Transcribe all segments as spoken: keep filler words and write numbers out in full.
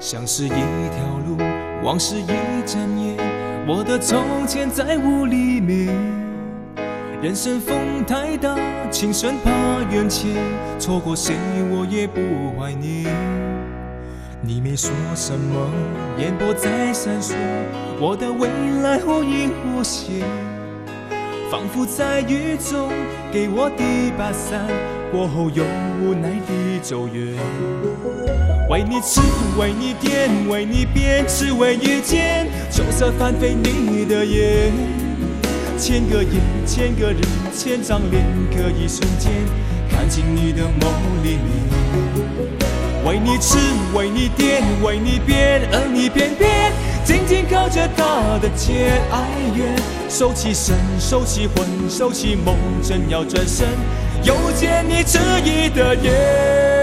像是一条路，往事一整夜，我的从前在雾里面。人生风太大，情深怕缘浅，错过谁我也不怀念。你没说什么，烟波在闪烁，我的未来忽隐忽现，仿佛在雨中给我的一把伞，过后又无奈地走远。为你吃，为你点，为你变，只为遇见秋色翻飞你的眼。千个夜，千个人，千张脸，可以瞬间看进你的梦里面。为你吃，为你点，为你变，而你偏偏紧紧靠着他的肩，哀怨收起身，收起魂，收起梦，正要转身，又见你迟疑的眼。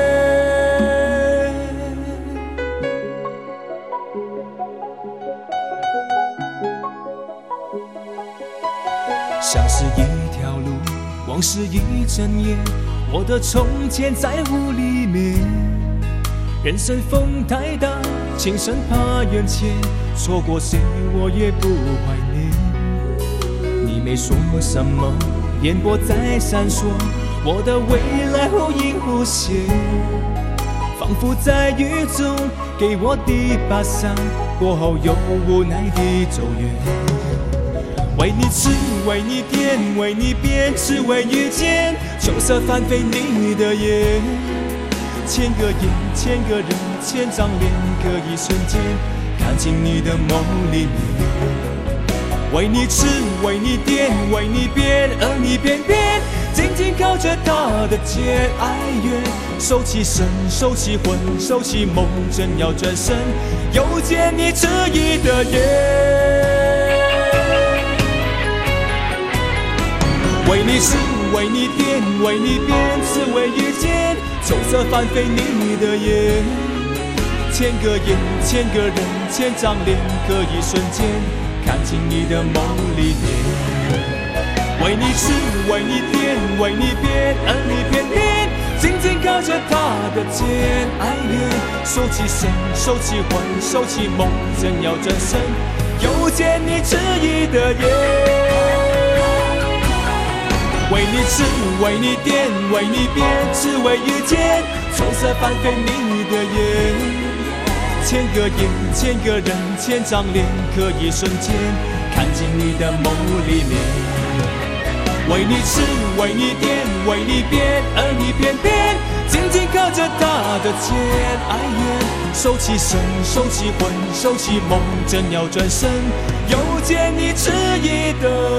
像是一条路，往事一整夜，我的从前在雾里面。人生风太大，情深怕缘浅，错过谁我也不怀念。你没说什么，烟波在闪烁，我的未来忽隐忽现，仿佛在雨中给我的一把伞，过后又无奈地走远。为你吃，为你点，为你变，只为遇见秋色翻飞你的眼。千个夜，千个人，千张脸，可以瞬间看进你的梦里面。为你吃，为你点，为你变，而你偏偏紧紧靠着他的肩，哀怨收起身，收起魂，收起梦，正要转身，又见你迟疑的眼。为你吃，为你点，为你变，只为遇见秋色翻飞你的眼。千个夜，千个人，千张脸，可以瞬间看进你的梦里面。为你吃，为你点，为你变，而你偏偏紧紧靠着他的肩，哀怨收起身，收起魂，收起梦，正要转身，又见你迟疑的眼。为你吃，为你点，为你变，只为遇见秋色翻飞你的眼。千个夜，千个人，千张脸，可以瞬间看进你的梦里面。为你吃，为你点，为你变，而你偏偏紧紧靠着他的肩，哀怨收起身，收起魂，收起梦，正要转身，又见你迟疑的